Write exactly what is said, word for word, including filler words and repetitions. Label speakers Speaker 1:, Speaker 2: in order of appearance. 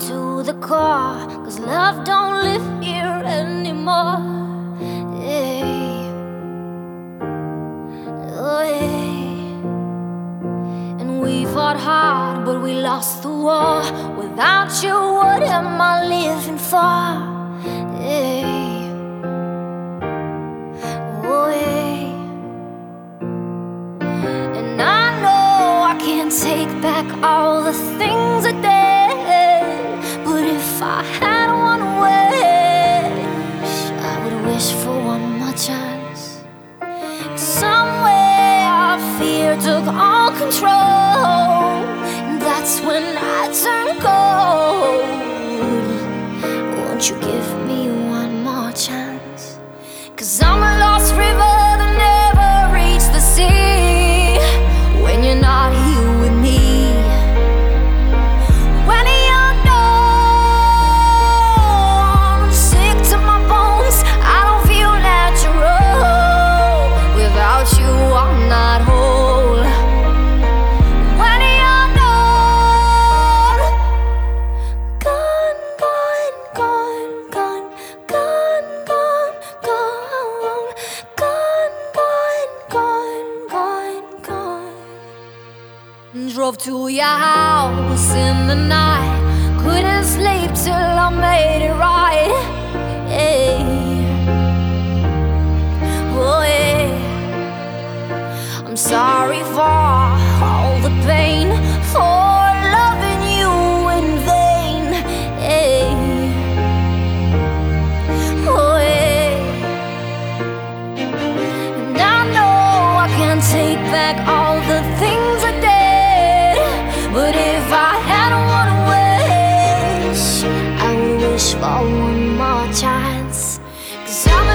Speaker 1: to the core, 'cause love don't live here anymore. Hey. Oh, hey. And we fought hard, but we lost the war. Without you, what am I living for? Hey. Oh, hey. And I know I can't take back all the things I did, but if I had one wish, I would wish for one more chance. Somewhere fear took all control, and that's when I turned cold. Won't you give me one more chance? 'Cause I'm a lost river that never reached the sea. When you're not here with me, when you're gone, I'm sick to my bones, I don't feel natural. Without you, I'm not whole. When you're gone, gone, gone, gone, gone, gone, gone, gone, gone, gone, gone, gone. Drove to your house in the night, couldn't sleep till I made it right. Hey. Oh, hey. I'm sorry for all the pain, for loving you in vain. Hey. Oh, hey. And I know I can't take back all the things I did, but if I had one wish, I would wish for one more chance. 'Cause I'm